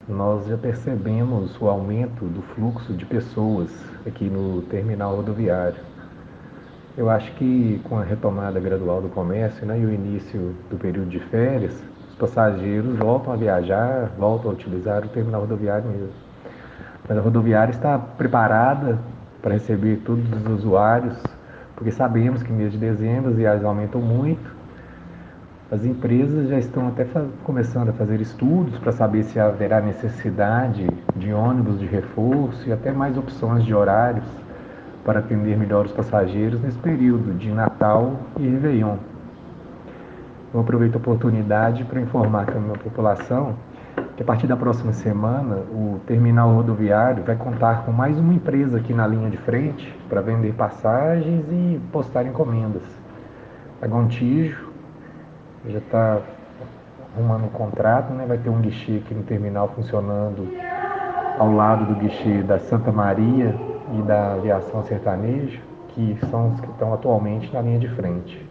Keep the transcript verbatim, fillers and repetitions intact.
nós já percebemos o aumento do fluxo de pessoas aqui no terminal rodoviário. Eu acho que com a retomada gradual do comércio, né, e o início do período de férias, os passageiros voltam a viajar, voltam a utilizar o terminal rodoviário mesmo. Mas a rodoviária está preparada para receber todos os usuários, porque sabemos que no mês de dezembro as viagens aumentam muito. As empresas já estão até começando a fazer estudos para saber se haverá necessidade de ônibus de reforço e até mais opções de horários para atender melhor os passageiros nesse período de Natal e Réveillon. Eu aproveito a oportunidade para informar a minha população que a partir da próxima semana o terminal rodoviário vai contar com mais uma empresa aqui na linha de frente para vender passagens e postar encomendas. A Gontijo já está arrumando um contrato, né? Vai ter um guichê aqui no terminal funcionando ao lado do guichê da Santa Maria e da Aviação Sertanejo, que são os que estão atualmente na linha de frente.